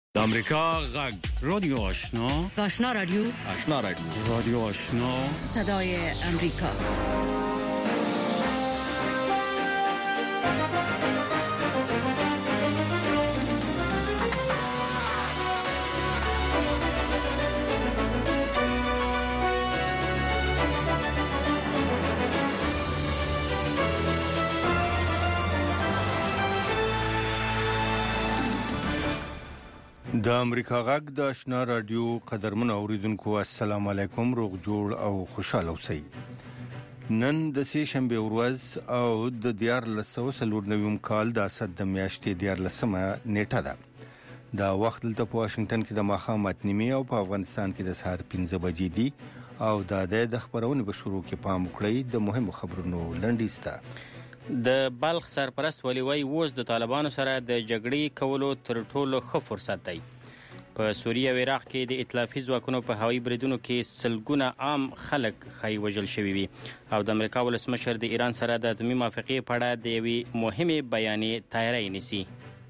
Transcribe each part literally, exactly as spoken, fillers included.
د امریکا غږ رادیو آشنا آشنا رادیو آشنا رادیو رادیو آشنا صدای امریکا. د امریکا غږ د آشنا رادیو قدرمن اوریدونکو السلام علیکم، روغ جوړ او خوشاله اوسئ. نن د سه شنبه ورځ او د دیار لسو سلور نویم کال د اسد د میاشتې دیار لسمه نیټه ده. دا وخت دلته په واشنگټن کې د ماښام اته نیمې او په افغانستان کې د سهار پنځه بجې دي او دا د خبرونې په شروع کې پام وکړئ د مهمو خبرونو لنډیسته. د بلخ سرپرست ولی وای اوس د طالبانو سره د جګړې کولو تر ټولو ښه فرصت دی. په سوریه او عراق کې د ائتلافي ځواکونو په هوایي بریدونو کې سلګونه عام خلک خای وژل شوي وي او د امریکا ولسمشر د ایران سره د اتمي موافقې په اړه د یوې مهمې بیانیې تیاری نیسي.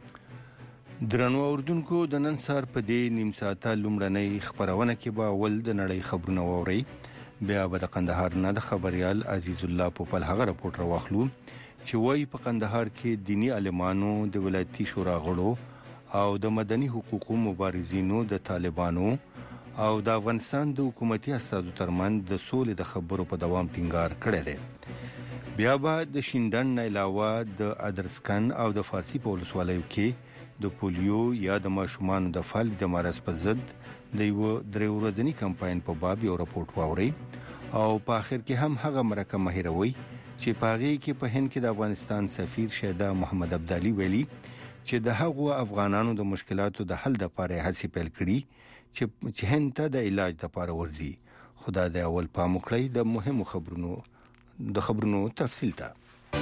درنو اوردونکو د نن سهار په دې نیم ساعته لومړنۍ خبرونه کې به اول د نړۍ خبرونه واورئ، بیا به د قندهار نه د خبريال عزیز الله پوپل هغه راپورټ راوخلو چې وایي په قندهار کې دینی عالمانو د ولایتي شورا غړو او د مدني حقوقو مبارزینو د طالبانو او د افغانستان د حکومتي استازو ترمنځ د سولې د خبرو په دوام ټینګار کړی دی. بیا به د شیندن نه علاوه د ادرسکن او د فارسی په ولسوالیو کې د پولیو یا د ماشومانو د فعال د مرض په ضد د یو درې ورځنی کمپاین په باب یو راپورټ واوري او په اخر کې هم هغه مرکه مهیروي چې پاغي کې په هند کې د افغانستان سفیر شهدا محمد عبدالي ویلي چې د هغو افغانانو د مشکلاتو د حل لپاره هڅې پیل کړي چې هند ته د علاج لپاره ورځي. خدا دې اول پام وکړي د مهمو خبرونو د خبرونو تفصیل ته.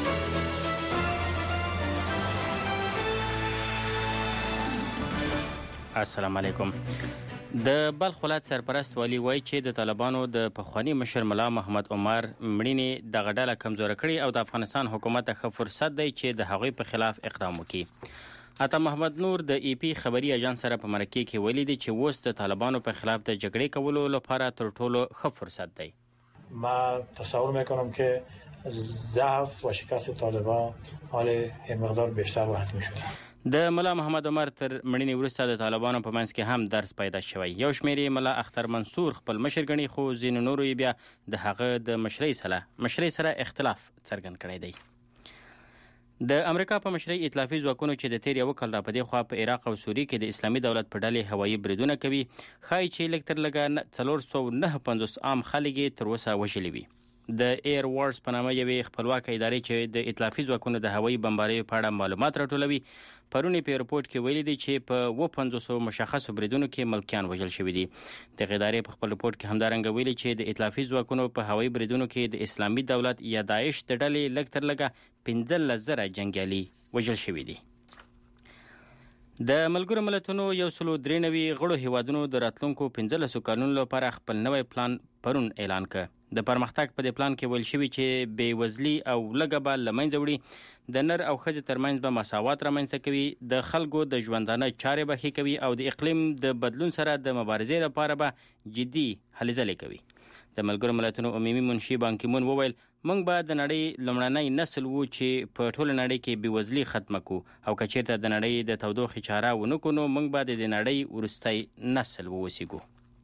السلام علیکم. د بلخ ولایت سرپرست ولی وای چې د طالبانو د پخوانی مشر ملا محمد عمر مړینې د غډاله کمزور کړي او د افغانستان حکومت ته فرصت دی چې د هغوی په خلاف اقدام وکړي. عطا محمد نور د ای پی خبري اژانس سره په مرکه کې ویلي دی چې اوس د طالبانو په خلاف د جګړې کولو لپاره تر ټولو ښه فرصت دی. ما تصور میکنم که ضعف و شکست طالبان حال این مقدار بیشتر وقت میشه. د ملا محمد عمر تر مړینې وروسته د طالبانو په منځ کې هم درس پیدا شوی. یو شمېر ملا اختر منصور خپل مشر ګڼي خو ځینو نورو یې بیا د هغه د مشرۍ سره مشرۍ سره اختلاف څرګند کړی دی. د امریکا په مشرۍ ائتلافي ځواکونو چې د تیر یو کال را پدې خوا په عراق او سوریه کې د اسلامي دولت په ډلې هوایي بریدونه کوي، ښایي چې لږ تر لږه څلور سوه نهه پنځوس عام خلک یې تر اوسه وژلي وي. د ایر وارز په نامه یوې خپلواکه ادارې چې د ائتلافي ځواکونو د هوایي بمباریو په اړه معلومات راټولوي پرونی په رپورټ کې ویلي دي چې په اووه پنځوس مشخصو بریدونو کې ملکیان وژل شوي دي. د ادارې په خپل رپورټ کې همدارنګه ویلي چې د ائتلافي ځواکونو په هوایي بریدونو کې د اسلامي دولت یا داعش د ډلې لږ تر لږه پنځلس زره جنګیالي وژل شوي دي. د ملګرو ملتونو یو سلو درې نوي غړو هیوادونو د راتلونکو پنځلسو کلونو لپاره خپل نوی پلان پرون اعلان کړ. د پرمختګ په دې پلان کې ویل شوي چې بېوزلي او لږه به له منځه وړي، د نر او ښځې ترمنځ به مساوات رامنځته کوي، د خلکو د ژوندانه چارې به ښې کوي او د اقلیم د بدلون سره د مبارزې لپاره به جدي هلې ځلې کوي. د ملګرو ملتونو عمومي منشي بان کی مون وویل موږ به د نړۍ لومړنی نسل وو چې په ټوله نړۍ کې بېوزلي ختمه کو او که چېرته د نړۍ د تودوخې چاره ونه کړو نو موږ به د نړۍ وروستی نسل ووسیږو.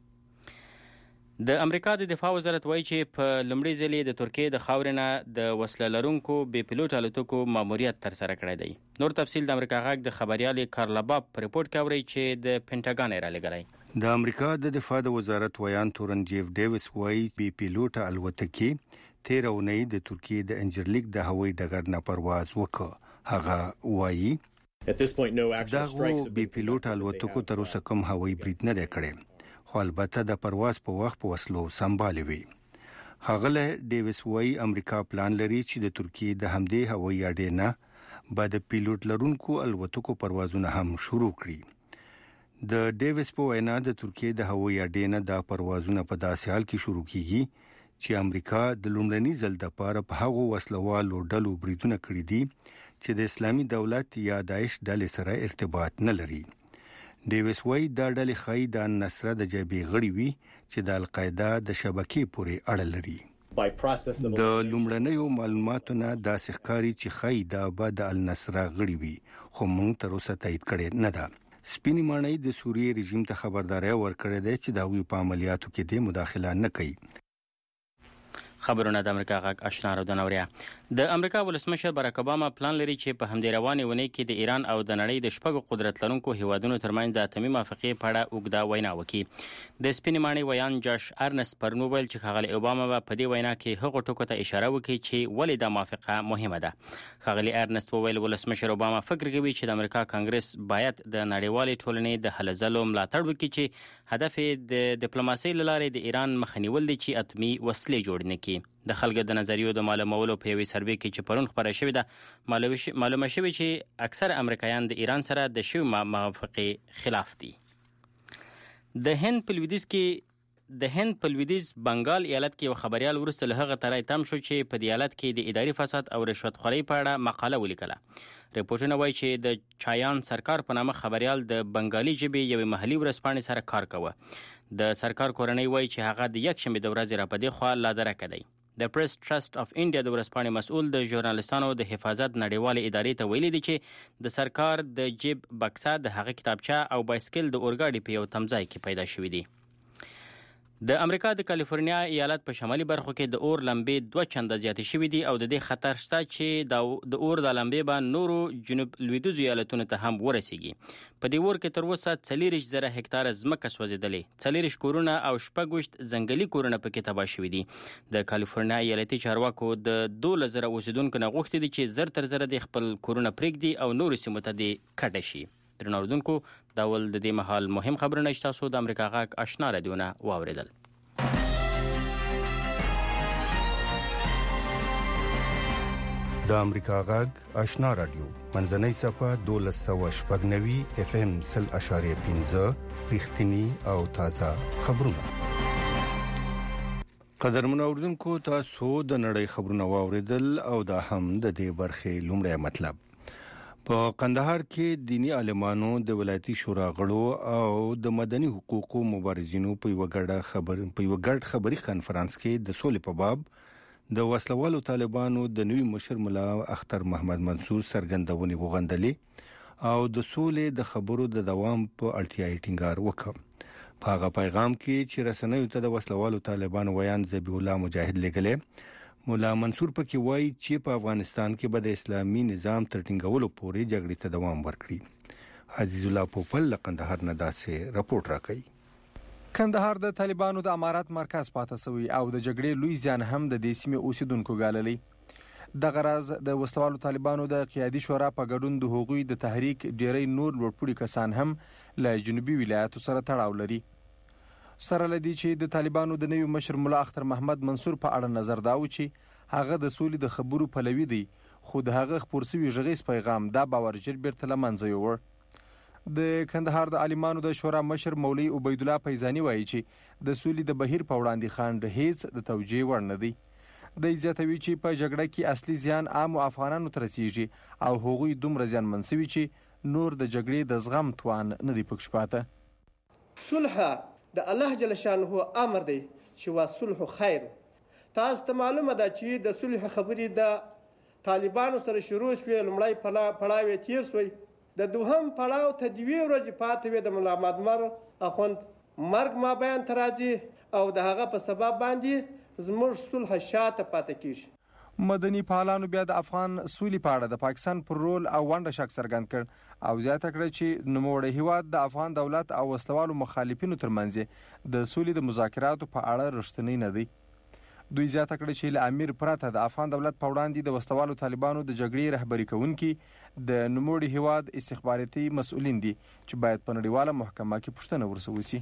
د امریکا د دفاع وزارت وایي چې په لومړي ځل د ترکیې د خاورې نه د وسله لرونکو بې پیلوټ الوتکو ماموریت ترسره کړی دی. نور تفصیل د امریکا غږ د خبريال کارلا باب په رپورټ کې اوري چې د پینټاګان یې رالیږلی. د امریکا د دفاع د وزارت ویان تورن جیف ډیویس وایي بې پیلوټ الوتکې تیر اونۍ د ترکیې د انجرلیک د هوایي ډګر نه پرواز وکړ. هغه وایي دغه بې پیلوټ الوتکو تر اوسه کوم هوایي برید نه دی کړی خو البته د پرواز په وخت په وسلو سمبالې وي. هغه ډیویس وایي امریکا پلان لري چې د ترکیې د همدې هوایي اډې نه به د پیلوټ لرونکو الوتکو پروازونه هم شروع کړي. د ډیویس په وینا د ترکیې د هوایي اډې نه دا پروازونه په داسې حال کې شروع کیږي چې امریکا د لومړني ځل لپاره په هغو وسلوالو ډلو بریدونه کړي دي چې د اسلامي دولت یا داعش ډلې سره ارتباط نه لري. ډیویس وای دا ډلې خای د نصره د جبهې غړي وي چې د القاعده د شبکې پورې اړه لري. د لومړنیو معلوماتو نه دا ښکاري چې خای دا به د النصره غړي وي خو موږ تر اوسه تایید کړی نه ده. سپینې ماڼۍ د سوریې رژیم ته خبرداري ورکړې ده چې دا وی په عملیاتو کې د مداخله نه کوي. خبرونه د امریکا غږ آشنا رادیو نوریا. د امریکا ولسمشر باراک اوباما پلان لري چې په همدې روانې ونې کې د ایران او د نړۍ د شپږو قدرت لرونکو هیوادونو ترمنځ د اتمي موافقې په اړه اوږده وینا وکړي. د سپینې ماڼۍ ویان جاش ارنست پرون وویل چې ښاغلی اوباما به په دې وینا کې هغو ټکو ته اشاره وکړي چې ولې دا موافقه مهمه ده. ښاغلی ارنست وویل ولسمشر اوباما فکر کوي چې د امریکا کانګرس باید د نړیوالې ټولنې د هلو ځلو ملاتړ وکړي چې هدف د ډیپلوماسۍ له لارې د ایران مخه نیول دي چې اتمي وسلې جوړ نه کړي. د خلکو د نظریو د معلومولو په یوې سروې کې چې پرون خبره شوې ده معلومه شوې چې اکثر امریکایان د ایران سره د شوې موافقې خلاف دي. د هند په لویدیځ کې د هند په لویدیځ بنګال ایالت کې یو خبريال وروسته له هغه ترای تم شو چې په دې ایالت کې د اداري فساد او رشوت خورۍ په اړه مقاله ولیکله. ریپورټونه وایي چې د چایان سرکار په نامه خبريال د بنګالي ژبې یوې محلي ورځپاڼې سره کار کوه. د سرکار کورنۍ وایي چې هغه د یکشنبې د ورځې راپدې خوا لادرکه دی. د پریس ټرست اف انډیا د ورځپاڼې مسؤل د ژورنالستانو د حفاظت نړیوالې ادارې ته ویلي دي چې د سرکار د جیب بکسه د هغه کتابچه او بایسکل د اورګاډي په یو تمځای کې پیدا شوې دي. د امریکا د کالیفورنیا ایالت په شمالي برخو کې د اور لمبې دوه چنده زیاتې شوې دي او د دې خطر شته چې د اور د لمبې به نورو جنوب لویدیځو ایالتونو ته هم ورسیږي. په دې اور کې تر اوسه څلېرویشت زره هکتاره ځمکه سوځېدلې، څلېرویشت کورونه او شپږویشت ځنګلي کورونه پکې تباه شوي دي. د کالیفورنیا ایالتي چارواکو د دولس زره اوسېدونکو نه غوښتي دي چې زر تر زره د خپل کورونه پرېږدي او نورو سیمو ته دې کډه شي. درنو اوریدونکو دا ول د دې مهال مهم خبرونه چې تاسو د امریکا غږ آشنا رادیو نه واورېدل. د امریکا غږ آشنا رادیو منځنۍ صفه دولس سوه شپږ نوي اف ام سل اشاریه پنځه رښتینی او تازه خبرونه. قدرمن اوریدونکو تاسو د نړۍ خبرونه واورېدل او دا هم د دې برخې لومړی مطلب. په قندهار کې دینی عالمانو د ولایتي شورا غړو او د مدني حقوقو مبارزینو په یو ګډه خبر په یو ګډ خبري کانفرنس کې د سولې په باب د وسلوالو طالبانو د نوي مشر ملا اختر محمد منصور سرګندونې وغندلې او د سولې د خبرو د دوام په اړتیا ټینګار وکړ. په هغه پیغام کې چې رسنیو ته د وسلوالو طالبانو ویان ذبیح الله مجاهد لګلې، مولا منصور پکې وایي چې په افغانستان کې به د اسلامي نظام تر ټینګولو پورې جګړې ته دوام ورکړي. عزیز الله پوپل له قندهار نه داسې راپورټ راکړي. کندهار د طالبانو د امارات مرکز پاتې شوی او د جګړې لوی ځان هم د دې سیمې اوسیدونکو ګاللې. د غرض د وسوالو طالبانو د قیادي شورا په ګډون د هغوی د تحریک ډیری نور لوړپوړي کسان هم له جنوبي ولایتو سره تړاو لري. سره لدی چې د طالبانو د نوي مشر مولا اختر محمد منصور په اړه نظر دا و چې هغه د سولې د خبرو پلوي دی، خو د هغه خپور شوی غږیز پیغام دا باور ژر بیرته له منځه یوړ. د کندهار د عالمانو د شورا مشر مولوی عبید الله فیضانی وایي چې د سولې د بهیر په وړاندې خنډ هیڅ د توجیه وړ نه دی. د زیاتوي چې په جګړه کې اصلي زیان عام افغانانو ته رسیږي او هغوی دومره زیانمن شوي چې نور د جګړې د زغم توان نه دی پکښ پاته. صلح د الله جل شانه امر دی چې وا صلح خیر. تاسو ته معلومه ده چې د صلح خبرې د طالبانو سره شروع شوې، لومړی پړاو تیر شوی، د دوهم پړاو ته دوی ورځې پاتې وې د مولا مدمر اخوند مرګ ما بیان تراځي او د هغه په سبب باندې زموږ صلح شاته پاتې کیږي. مدني فعالانو بیا د افغان سولې په اړه د پاکستان پر رول او ونډه شک څرګند کړ او زیاته کړه چې نوموړی هیواد د افغان دولت او وسلوالو مخالفینو ترمنځ د سولې د مذاکراتو په اړه رښتینی نه دی. دوی زیاته کړه چې له امیر پرته د افغان دولت په وړاندې د وسلوالو طالبانو د جګړې رهبري کوونکي د نوموړي هیواد استخباراتي مسؤلین دي چې باید په نړیواله محکمه کې پوښتنه ورسره وشي.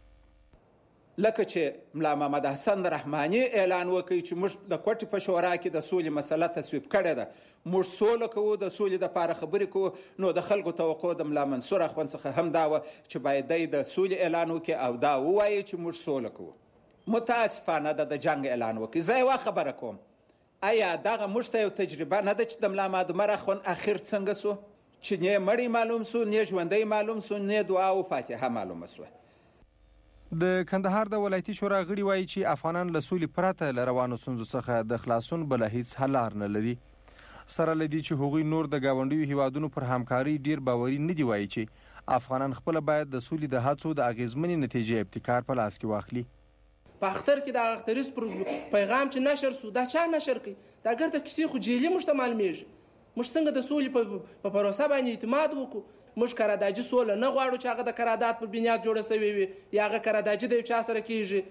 لکه چې ملا محمد حسن رحماني اعلان وکړي چې موږ د کوټې په شورا کې د سولې مسله تصویب کړې ده، موږ سوله کوو، د سولې دپاره خبرې کوو، نو د خلکو توقع د ملا منصور اخوند څخه هم دا وه چې باید دی د سولې اعلان وکړي او دا ووایي چې موږ سوله کوو. متاسفانه ده د جنګ اعلان وکړي. زه یوه خبره کوم، آیا دغه موږ ته یو تجربه نه ده چې د ملا مدمر اخوند اخر څنګه سو؟ چې نه مړی معلوم سو، نه ژوندی معلوم سو، نه دعا او فاتحه معلومه سو. د کندهار د ولایتي شورا غړي وایي چې افغانان له سولې پرته له روانو ستونزو څخه د خلاصون بله هیڅ حل لار نه لري. سره له دې چې هغوی نور د ګاونډیو هیوادونو پر همکاري ډیر باوري نه دي، وایي چې افغانان خپله باید د سولې د هڅو د اغیزمنې نتیجې ابتکار په لاس کې واخلي. په اختر کې د اختریز پر پیغام چې نشر سو، دا چا نشر کوي؟ دا ګرد کیسې خو جیلی مشته معلومیږي. موږ څنګه د سولې په پروسه باندې اعتماد وکړو؟ موږ قراردادي سوله نه غواړو چې هغه د قرارداد په بنیاد جوړه شوی وي یا هغه قراردادي د یو چا سره کیږي.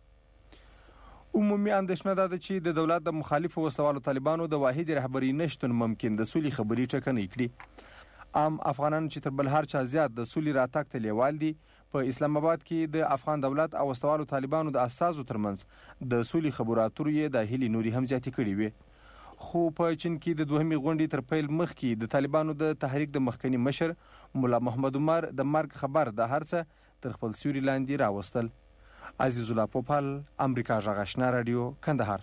عمومي اندېښنه دا ده چې د دولت د مخالفو وسوالو طالبانو د واحد رهبري نشتون ممکن د سولې خبرې ټکنۍ کړي. عام افغانان چې تر بل هر چا زیات د سولې راتګ ته لیوال دي، په اسلام آباد کې د افغان دولت او وسوالو طالبانو د اساسو ترمنځ د سولې خبرو اترو یې د هیلې نوري هم زیاتې کړي وي. خو په چین کې د دوهمې غونډې تر پیل مخکې د طالبانو د تحریک د مخکنی مشر مولا محمد عمر د مرګ خبر د هر څه تر خپل سیوري لاندې راوستل. عزیز الله پوپل، امریکا غږ آشنا رادیو، کندهار.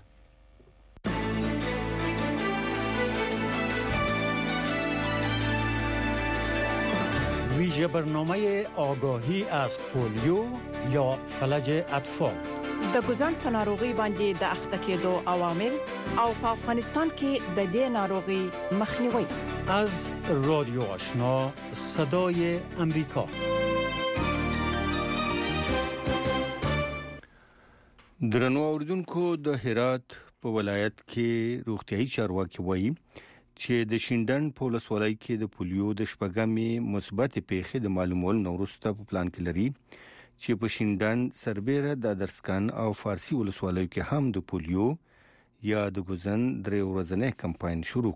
ویژه برنامه آگاهی از پولیو یا فلج اطفال د ګوزن په ناروغي باندې د اخته کېدو عوامل او په افغانستان کې د دې ناروغي مخنیوي. از رادیو آشنا صدای امریکا. درنو اوردونکو، د هرات په ولایت کې روغتيایي چارواکي وایي چې د شینډن په ولسوالۍ کې د پولیو د شپږمې مثبت پیښې د معلومول نورسته په پلان کې لري چې په شینډن، سربېره، د درسکان او فارسی ولسوالیو کې هم د پولیو یا د ګوزن درې ورځنی کمپاین شروع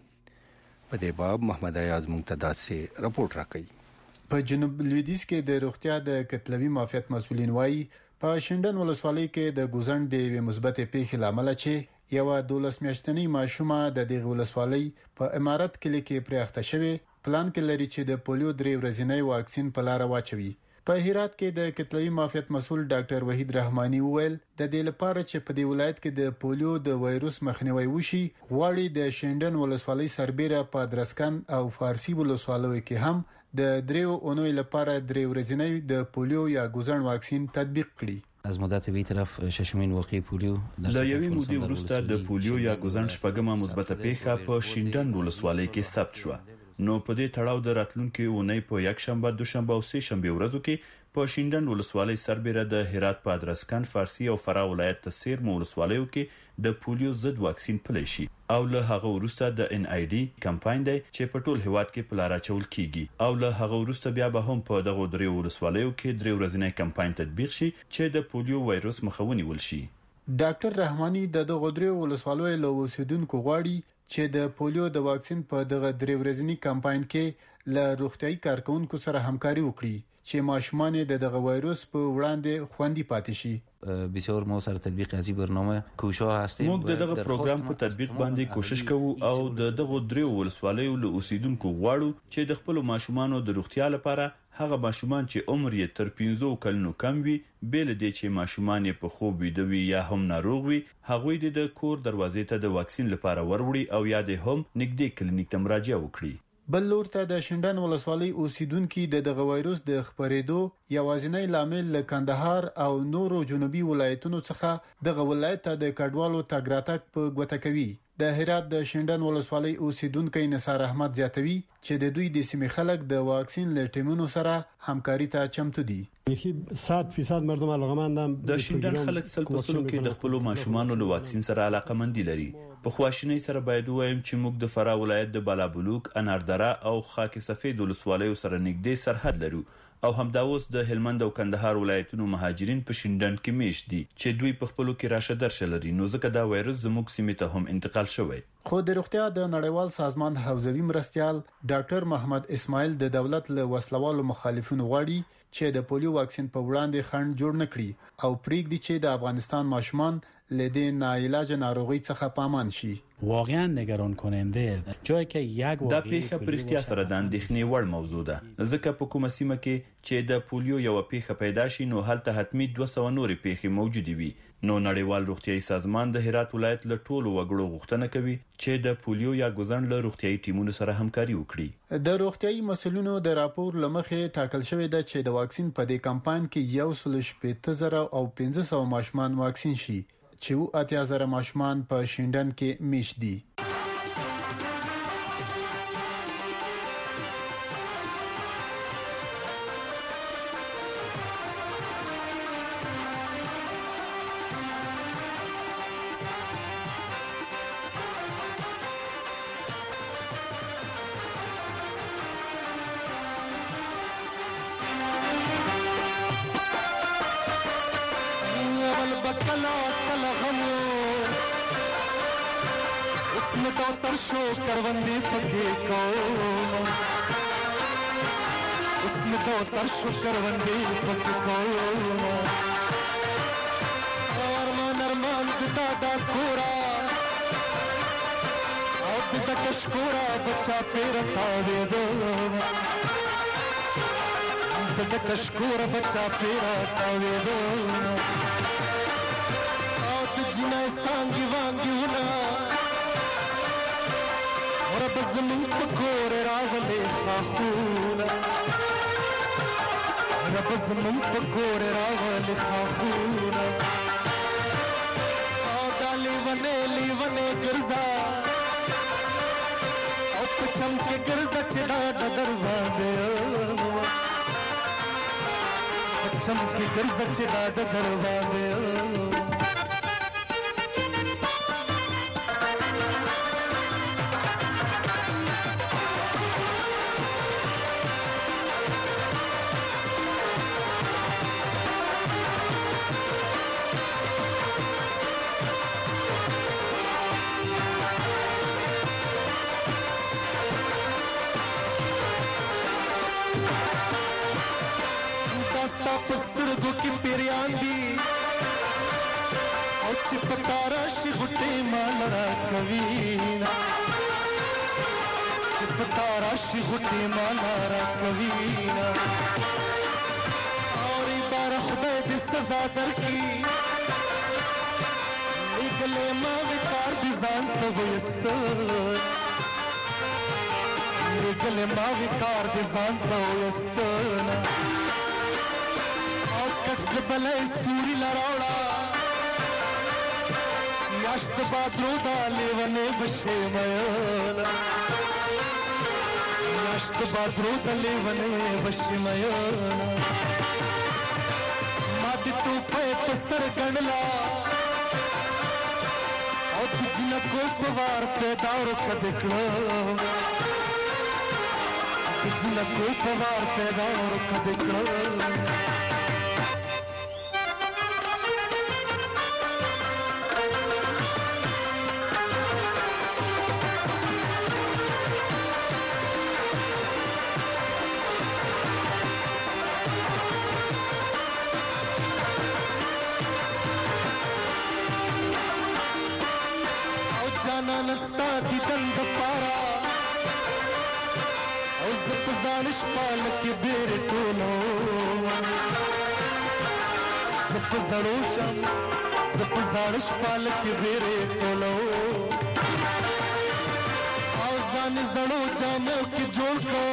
کړي. په دې باب محمد ایاز منتدى سے رپورټ راکړي. په جنوب لویدیځ کې د روغتیا د کتلوي معافیت مسولین وایي په شینډن ولسوالۍ کې د ګوزن د مثبت پیښې لامل چې یو دولس میاشتنی ماشومه د دغه ولسوالۍ په امارات کې کې پرېخته شوی پلان کې لري چې د پولیو درې ورځنی واکسین په لار واچوي. په هرات کې د کتلوي معافیت مسول ډاکټر وحید رحماني وویل د دې لپاره چې په دې ولایت کې د پولیو د وایروس مخنیوي وشي، غواړي د شینډن ولسوالۍ سربېره په درسکان او فارسی ولسوالیو کې هم د دریو اونۍ لپاره درې ورځنی د پولیو یا ګوزن واکسین تطبیق کړي. از مدت به طرف ششمین واقعي پولیو د یوې مودې وروسته د پولیو یا ګوزن شپږمه مثبت پیښه په شینډن ولسوالۍ کې ثبت شوه. نو په دې تړاو د راتلونکو اونۍ په یک شنبه، دوشنبه او سه شنبه ورځو کې په شینډن ولسوالۍ سربېره د هرات په ادرسکن، فارسی او فراه ولایت ته سیر ولسوالیو کې د پولیو ضد واکسین پلی شي. او له هغه وروسته د ان آی ډي کمپاین دی چې په ټول هیواد کې پلاره چول کیږي. او له هغه وروسته بیا به هم په دغه درې ولسوالیو کې درې ورځنی کمپاین تطبیق شي چې د پولیو وایروس مخه ونیول شي. ډاکټر رحماني د دغه درې ولسوالیو له اوسیدونکو غواړي چې د پولیو د واکسین په دغه درې ورځنی کمپاین کې له روغتيایي کارکونکو سره همکاري وکړي چې ماشومان د دغه وایروس په وړاندې خوندي پاتې شي. بسیار ما سره تطبیق از برنامه کوشش هستیم. موږ د دغه پروګرام په تطبیق باندې کوشش کوو او د دغه درې ولسوالیو له اوسیدونکو غواړو چې د خپل ماشومان د روغتیا لپاره هغه ماشومان چې عمر یې تر پنځه کلونو کم وي، بل دې چې ماشومان په خوب ویده وي یا هم ناروغ وي، هغوی د کور دروازې ته د واکسین لپاره وروړي او یا د هم نږدې کلینیک ته مراجعه وکړي. بل لور ته د شینډن ولسوالۍ اوسیدونکو د دغه وایروس د خپرېدو یوازینی لامل له کندهار او نورو جنوبي ولایتونو څخه دغه ولایت ته د کډوالو تګ راتګ په ګوته کوي. د هرات د شینډن ولسوالۍ اوسیدونکو نثار احمد زیاتوي چې د دوی د سیمې خلک د واکسین له ټیمونو سره همکاري ته چمتو دي. صد فیصد مردم علاقمندم. د شینډن خلک سل په سلو کې د خپل ماشومان له واکسین سره علاقمندي لري. په خواشینۍ سره باید وایم چې موږ د فراه ولایت د بالابلوک، اناردره او خاک سفید ولسوالیو سره نږدې سرحد لرو او همدا اوس د هلمند او کندهار ولایتونو مهاجرین په شینډن کې میشت دي چې دوی په خپلو کې راشه درشه لري، نو ځکه دا وایروس زموږ سیمې ته هم انتقال شوی. خو د روغتیا د نړیوال سازمان حوزوي مرستيال ډاکټر محمد اسماعیل د دولت له وسلوالو مخالفینو غواړي چې د پولیو واکسین په وړاندې خنډ جوړ نکړي او پریږدي چې د افغانستان ماشومان لدې ناعلاج ناروغي څخه پامان شي. واقعا نگران کننده جایی که یک دا پیښه پر اختیار سره د اندېښنې وړ موضوع ده، ځکه په کومه سیمه کې چې د پولیو یو پیښه پیدا شي نو هلته حتمی دوه سوه نورې پیښې موجودې وي. نو نړیوال روغتیايي سازمان د هرات ولایت له ټولو وګړو غوښتنه کوي چې د پولیو یا ګوزن له روغتیايي ټیمونو سره همکاري وکړي. د روغتیايي مسؤلینو د راپور لمخې ټاکل شوی دی چې د واکسین په دې کمپاین کې یو سل شپږ زره او پنځه سوه ماشومان واکسین شي چې اتیا زره ماشومان په شینډن کې میش دي. करवंदी पके को उसमें तो तरशु करवंदी पके को और नरमान दादा कोरा और कशकोरा बच्चा पेर तावे दो कशकोरा बच्चा पेर तावे दो और जिना सांगी वांगी उना رب زمین پکور راغلی خاخونا رب زمین پکور راغلی خاخونا او دالی ونے لی ونے گرزا او پچم کے گرزا چڑا ڈگر باندے پچم کے گرزا چڑا ڈگر باندے پسترگو کی پیریان دی او چپتا راشی غٹی مالرا کوینا چپتا راشی غٹی مالرا کوینا اور بار خدای دی سزا در کی نگلے ماوی کار دی زان تو ویستر نگلے ماوی کار دی زان تو ویستر کچھ بلے سوری لراوڑا یاشت بادرو دا لیونے بشے میانا یاشت بادرو دا لیونے بشے میانا مادی تو پے پسر گنلا اور بجنا کوئی پوار پیدا رکھ دکھنا بجنا کوئی پوار پیدا رکھ دکھنا نستا دی دند پارا او زپ زانش پالک بیر ټولو زپ زړوشم زپ زانش پالک بیر ټولو او ځان زړو جامو کې جوړ کو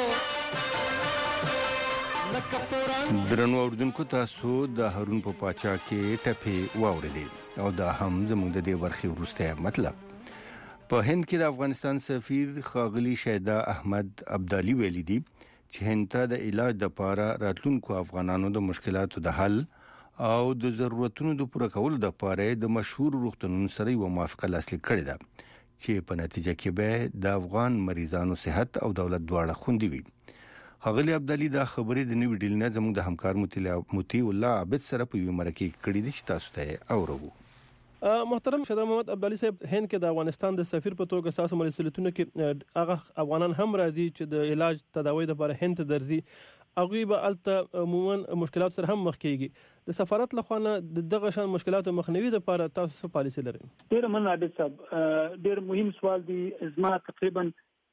درنو اوردونکو تاسو د هارون په پاچا کې ټپې واورېدې او دا هم زموږ د دې برخې وروسته مطلب. په هند کې د افغانستان سفیر خاغلی شیدا احمد ابدالي ویلي دي چې هند ته د علاج لپاره راتلونکو افغانانو د مشکلاتو د حل او د ضرورتونو د پوره کولو لپاره د مشهور روغتونونو سره یو موافقه لاسلیک کړې ده چې په نتیجه کې به د افغان مریضانو صحت او دولت دواړه خوندي وي. خاغلی ابدالي دا خبرې د نیو ډیل نه زموږ د همکار موتی الله عابد سره په یو مرکه کې کړې دي چې تاسو ته اورو. محترم شیدا محمد ابدالي صاحب، هند کې د افغانستان د سفیر په توګه تاسو مسؤلیتونه کې هغه افغانان هم راځي چې د علاج تداوی لپاره هند ته درځي. هغوی به هلته عموما مشکلات سره هم مخ کیږي د سفارت لخوا نه د دغه شان مشکلاتو مخنیوي لپاره تاسو څه پالیسي لرئ؟ ډېر مننه عابد صاحب، ډېر مهم سوال دی. زما تقریبا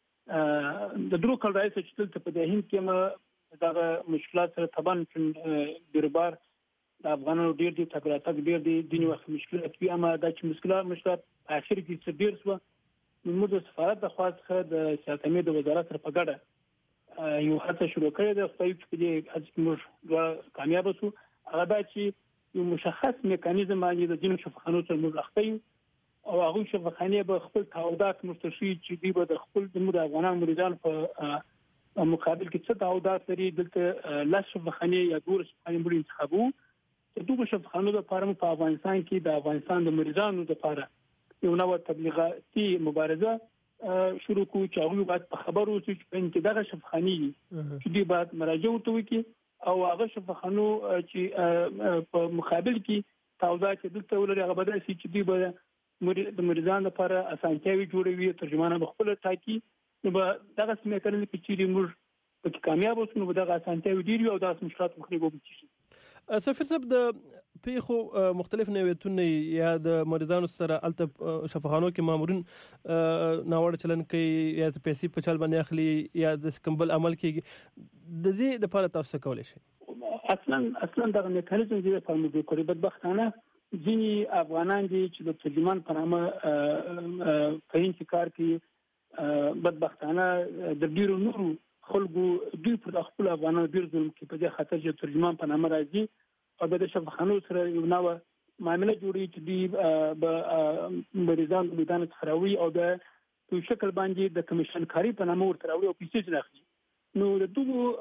د درو کال راځي چې دلته په د هند کې ما دغه مشکلات سره طبعا بیروبار د افغانانو ډېر دي، تګراتګ ډېر دي، ځینې وخت مشکلات وي، اما دا چې مشکلات مشکلات په اخر کې څه ډېر شوه نو موږ د سفارت د خوا څخه د سیاحت د وزارت سره په ګډه یو هڅه شروع کړې ده. خدای چې په دې هڅه کې موږ کامیاب شو. هغه دا چې یو مشخص میکانیزم باندې د ځینو شفاخانو سره موږ اخته یو او هغوی شفاخانې به خپل تعهدات مستشفي چې دوی به د خپل د افغانان مریضان په مقابل کې څه تعهدات لري. دلته لس شفاخانې یا دولس شفاخانې موږ انتخابو. د دغو شفاخانو لپاره په افغانستان کې د افغانستان د مریضانو لپاره یو نوې تبلیغاتي مبارزه شروع کوو چې هغوی باید په خبر اوسي چې دغه شفاخانې چې دوی باید مراجعه ورته وکړي او هغه شفاخانو چې په مقابل کې تعهدات دلته ولري هغه به داسې چې دوی به د مریضانو لپاره اسانتیاوې جوړوي، ترجمانان به خپله ټاکي. نو به دغسې میکانیزم کې چیرې موږ پکې کامیاب اوسو نو به دغه اسانتیاوې ډېرې وي او دغسې مشکلات مخنیوی وکړي. سفیر صاحب د پیښو مختلف نوعیتونه یا د مریضانو سره هلته شفاخانو کې مامورین ناوړه چلند کوي یا د پیسې په چل باندې اخلي یا د سکمبل عمل کیږي، د دې لپاره تاسو څه کولی شئ؟ اصلا اصلا دغه میکانیزم دې لپاره موږ کړی. بدبختانه ځینې افغانان دي چې د ترجمان په نامه په هند کې کار کوي. بدبختانه د ډېرو نورو خلکو دوی پر خپل افغانانو ډېر ظلم کوي په دې خاطر چې ترجمان په نامه راځي او د شفاخانو سره یو نوې معامله جوړوي چې دوی به مریضان د میدان څخه راوړي او د په شکل باندې د کمیشن کاري په نامه ورته راوړي او پیسې ترې اخلي. نو د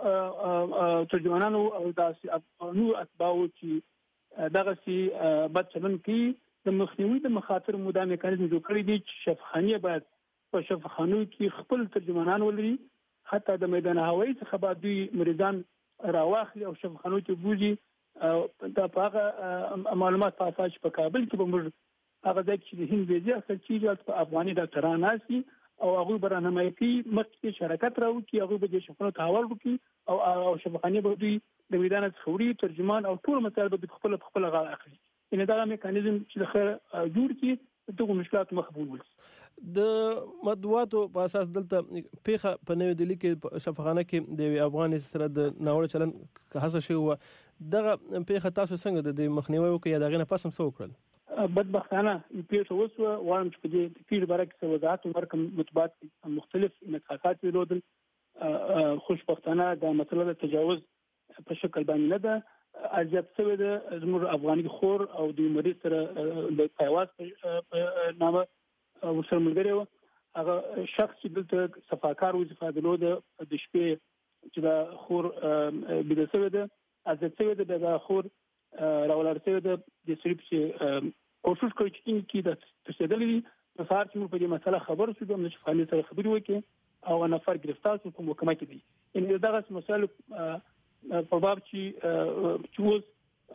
دغو ترجمانانو او داسې نور اتباعو چې دغسې بد چلند کوي د مخنیوي د مخاطر مو دا میکانیزم جوړ کړی دی چې شفاخانې باید په شفاخانو کې خپل ترجمانان ولري. حتی د میدان هوایي څخه بعد دوی مریضان راواخلي او شفاخانو ته بوزي. دا په هغه معلومات په اساس په کابل کې به موږ هغه ځای چې د هند ویزې اخیستل کېږي په افغاني ډاکټران ناستي او هغوی به راهنمایي کوي، مخکې شراکت راوکړي، هغوی به د شفاخانو ته حواله وکړي او شفاخانې به دوی د میدان څخه وړي، ترجمان او ټول مسایل به دوی خپله په خپله غاړه اخلي. یعنې دغه میکانیزم چې د ښه جوړ کړي دغو مشکلاتو مخه به ونیول. د مطبوعاتو په اساس دلته پیښه په نوې دهلي کې شفاخانه کې د یوې افغانې سره د ناوړه چلند هڅه شوې وه. دغه پیښه تاسو څنګه د مخنیوي وکړئ یا د هغې نه پس هم څه وکړل؟ بدبختانه پیښه وسوه. غواړم چې په دې پیښې باره کې څه وضاحت ورکړم. مطبوعات مختلف انعکاسات یې درلودل. خوشبختانه دا مسله د تجاوز په شکل باندې نه ده. اذیت شوې ده زموږ افغاني خور او د مریض سره د پیواز په نامه ورسره ملګری وه. هغه شخص چې دلته صفاکار وظیفه درلوده د شپې چې دا خور بیده شوې ده، اذیت شوې ده، بیا دا خور راولاړ شوې ده. د سړي پسې کوشش کوي چې ټینګ کړي دا ترسېدلي دي. په سهار چې موږ په دې مسله خبر شو بیا موږ د شفاخانې سره خبرې وکړې او نفر ګرفتار شو په محکمه کې دي. یعنې دغسې مسایلو په باب چې چې اوس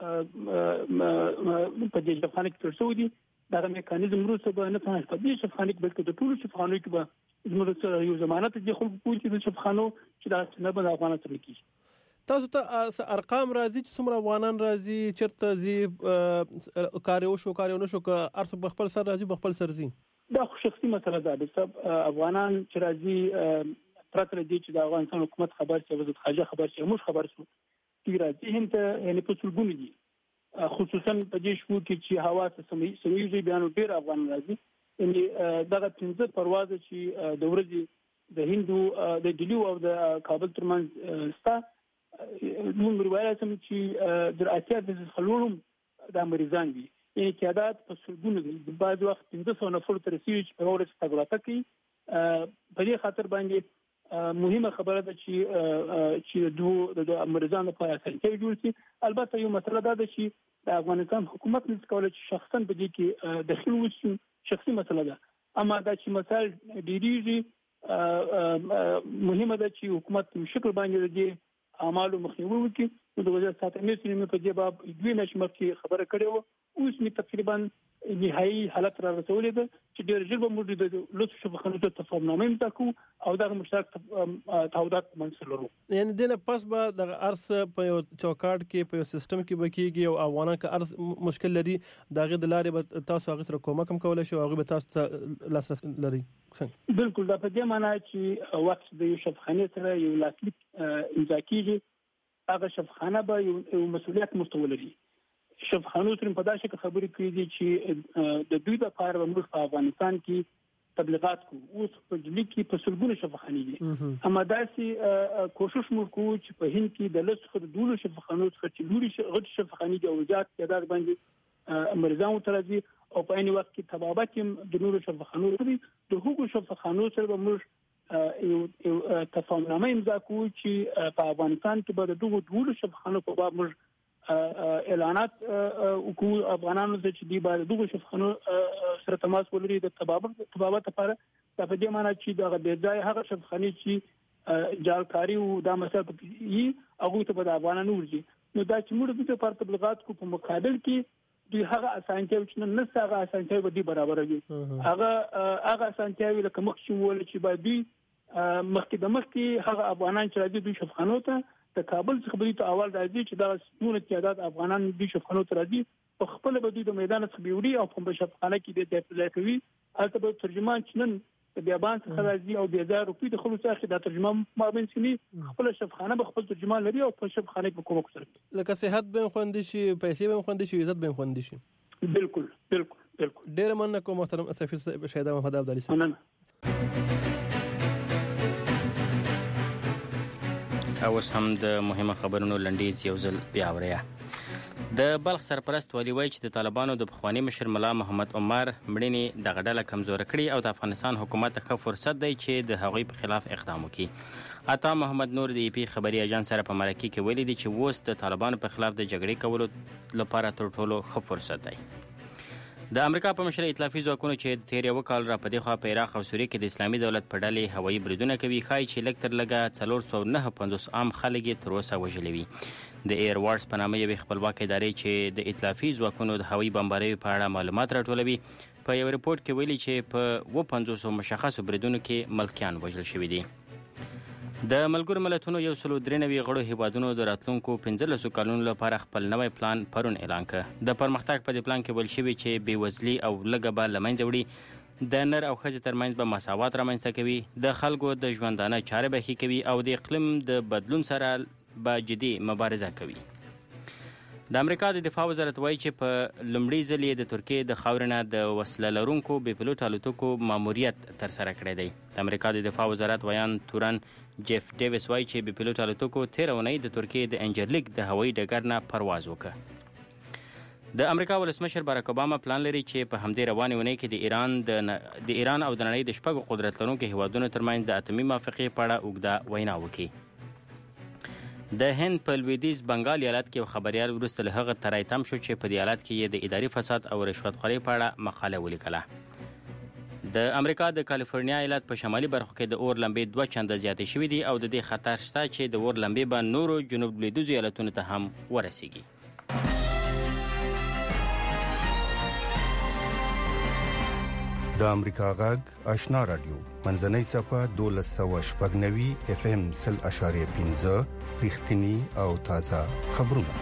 په دې شفاخانه کې تر شوي دي دغه میکانیزم وروسته به نه تنها په دې شفاخانې کې بلکې د ټولو شفاخانو کې به زموږ سره یو ضمانت دي خلکو کوي چې د شفاخانو چې دا نه به د افغانانو سره کېږي. تاسو ته ارقام راځي چې څومره افغانان راځي، چېرته ځي، کار یې وشو کار یې ونه شو، که هر څوک په خپل سر راځي په خپل سر ځي؟ دا خو شخصي مسله ده. عابد صاحب افغانان چې راځي پرته له دې چې د افغانستان حکومت خبر شي، وزارت خارجه خبر شي، موږ خبر شو چې راځي هند ته، یعنې په سلګونو دي. خصوصا په دې شپو کې چې هوا ته سمیږي بیا نو ډېر افغان راځي. یعنې دغه پنځه پروازه چې د ورځې د هندو د ډیلي او د کابل ترمنځ شته، موږ روایت هم چې در اتیا د څلورم دا مریضان وي. یعنې تعداد په سلګونو دي. بعض وخت پنځه سوه نفرو ته رسېږي چې په ورځ تګ راتګ کوي. په دې خاطر باندې مهمه خبره ده چې چې دوه د مریضانو لپاره اسانتیاوې جوړ شي. البته یو مسله دا ده چې د افغانستان حکومت نشي کولی چې شخصا په دې کې دخیل وشي، شخصي مسله ده. اما دا چې مسایل ډېرېږي مهمه ده چې حکومت په شکل باندې د دې اعمالو مخنیوي وکړي. نو د وزارت ساتنې سره مې په دې باب دوې میاشتې مخکې خبره کړې وه. اوس مې تقریبا نهایي حالت را رسولې ده چې ډېر ژر به موږ د لوڅو شفاخانو ته تفاهمنامه امضا کوو او دغه مشترک تعهدات منځ لرو. یعنی دنه پس به د ارس په یو چوکاټ کې په یو سیستم کې بکیږي او افغانان که ارس مشکل لري دغه د لارې به تاسو هغه سره کومک هم کولای شي او هغه به تاسو ته لاسرسی لري. بالکل دا په دې معنی چې وخت د یو شفاخانه سره یو لاسلیک امضا کیږي هغه شفاخانه به یو مسؤلیت مستولري. شفاخانو تر په داسې خبرې کوي چې د دوی د پاره موږ په افغانستان کې تبلیغات کو اوس په جلی کې په سلګونه شفاخانې دي اما داسې کوشش موږ کوو چې په هند کې د لس خد دولو شفاخانو څخه چې لوري غټ شفاخانې د اوجات تعداد باندې مریضانو ترځي او په عین وخت کې تبابت د نورو شفاخانو لري د هغو شفاخانو سره موږ یو تفاهمنامه امضا کوو چې په افغانستان کې به د دغو دولو شفاخانو په باب موږ اعلانات وکړو افغانانو چې دی باید دغه شفاخانو سره تماس ولري د تبابت تبابت لپاره په دې معنی چې دغه د ځای هغه شفاخانې چې جالکاری او د مسله یي هغه ته په افغانانو ورځي نو دا چې موږ د پر تبلیغات کو په مقابل کې دوی هغه اسانتیاوي چې نه څنګه اسانتیاوي به دي برابر وي هغه هغه اسانتیاوي لکه مخکې ول چې باید دوی مخکې د مخکې هغه افغانان چې راځي دوی شفاخانو ته د کابل څخه بری ته اول راځي چې دا څونه تعداد افغانان دوی شفاخانو ته راځي په خپل به دوی د میدان څخه بیوري او په شفاخانه کې د دپلای کوي البته به ترجمان چنن د بیابان څخه راځي او د هزار روپۍ د خلکو څخه د ترجمان مابین سني خپل شفاخانه به خپل ترجمان لري او په شفاخانه کې کومک سره لکه صحت به خوندې شي پیسې به خوندې شي عزت به خوندې شي. بالکل بالکل بالکل ډیر مننه کوم محترم سفیر شهید محمد عبدالعلی صاحب. اوس هم د مهمه خبرونو لنډیز یو ځل بیا اوریا. د بلخ سرپرست ولی وای چې د طالبانو د پخوانی مشر ملا محمد عمر مړینې د غډله کمزور کړي او د افغانستان حکومت ته فرصت دی چې د هغوی په خلاف اقدام وکړي. عطا محمد نور د ای پی خبري اژانس سره په مرکه کې ویلي دي چې اوس د طالبانو په خلاف د جګړې کولو لپاره تر ټولو ښه فرصت دی. د امریکا په مشرۍ ائتلافي ځواکونو چې تیر یو کال را په دې خوا په عراق او سوریه کې د اسلامي دولت په ډلې هوایي بریدونه کوي ښایي چې لږ تر لږه څلور سوه نهه پنځوس عام خلک یې تر اوسه وژلي وي. د ایر وارډز په نامه یوې خپلواکې ادارې چې د ائتلافي ځواکونو د هوایي بمباریو په اړه معلومات راټولوي په یو رپورټ کې ویلي چې په اووه پنځوسو مشخصو بریدونو کې ملکیان وژل شوي دي. د ملګرو ملتونو یو سلو درې نوي غړو هیوادونو د راتلونکو پنځلسو کلونو لپاره خپل نوی پلان پرون اعلان کړ. د پرمختګ په دې پلان کې ویل شوي چې بېوزلي او لږه به له منځه وړي، د نر او ښځې ترمنځ به مساوات رامنځته کوي، د خلکو د ژوندانه چارې به ښې کوي او د اقلیم د بدلون سره به جدي مبارزه کوي. د امریکا د دفاع وزارت وایي چې په لومړي ځل یې د ترکیې د خاورې نه د وسله لرونکو بې پیلوټ الوتکو ماموریت ترسره کړی دی. د امریکا د دفاع وزارت ویان تورن جیف ډیویس وایي چې بې پیلوټ الوتکو تېره اونۍ د ترکیې د انجرلیک د هوایي ډګر نه پرواز وکړ. د امریکا ولسمشر باراک اوباما پلان لري چې په همدې روانې اونۍ کې د ایران د د ایران او د نړۍ د شپږو قدرت لرونکو هیوادونو ترمنځ د اتمي موافقې په اړه اوږده وینا وکړي. د هند په لویدیځ بنګال ایالت کې یو خبریال وروسته له هغه تری تم شو چې په دې ایالت کې یې د اداري فساد او رشوتخورۍ په اړه مقاله ولیکله. د امریکا د کالیفورنیا ایالت په شمالي برخو کې د اور لمبې دوه چنده زیاتې شوې دي او د دې خطر شته چې د اور لمبې به نورو جنوب لویدیځو ایالتونو ته هم ورسیږي. د امریکا غږ آشنا رادیو منځنۍ صفحه دولس سوه شپږ نوي اف ام سل اشاریه پنځه رښتینی او تازه خبرونه.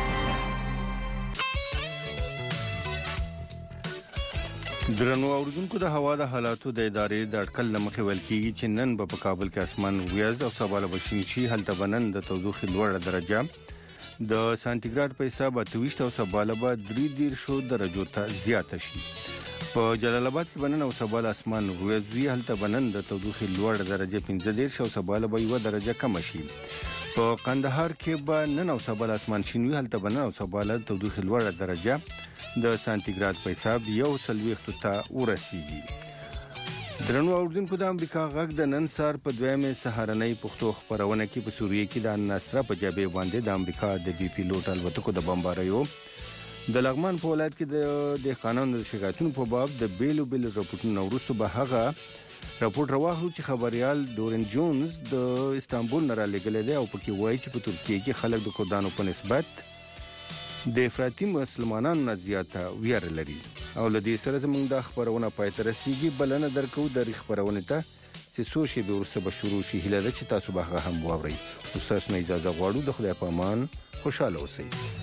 درنو اوردونکو د هوا د حالاتو د ادارې د اټکل لمخې ویل کېږي چې نن به په کابل کې اسمان وریځ او سبا له بشین شي. هلته به نن د تودوخې لوړه درجه د سانتیګراډ په حساب اته ویشت او سبا له به درې دېرشو درجو ته زیاته شي. په جلال آباد کې به نن او سبا له اسمان وریځ وي. هلته به نن د تودوخې لوړه درجه پنځه دېرش او سبا له به یوه درجه کمه شي. په قندهار کې به نن او سبا له اسمان شین وي. هلته به نن او سبا له تودوخې لوړه درجه د سانتیګراډ په حساب یو څلوېښتو ته ورسیږي. درنو اوردونکو د امریکا غږ د نن سهار په دویمې سهارنۍ پښتو خپرونه کې په سوریه کې د النصره په جبهې باندې د امریکا د بي پیلوټ الوتکو د بمباریو د لغمان په ولایت کې د دهقانانو د شکایتونو په باب د بیلو بیل راپورټونو وروسته به هغه راپورټ راواخلو چې خبريال دورن جونز د استانبول نه رالیږلی دی او پکې وایي چې په ترکیه کې خلک د کردانو په نسبت د افراطي مسلمانانو نه زیاته ویره لري. او له دې سره زموږ د خبرونه پای ته رسیږي. بلنه درکو د خبرونه ته چې څو شی به ورسره شروع شي هله چې تاسو به هم واورئ. تاسو نه اجازه غواړو د خدای په امان خوشاله اوسئ.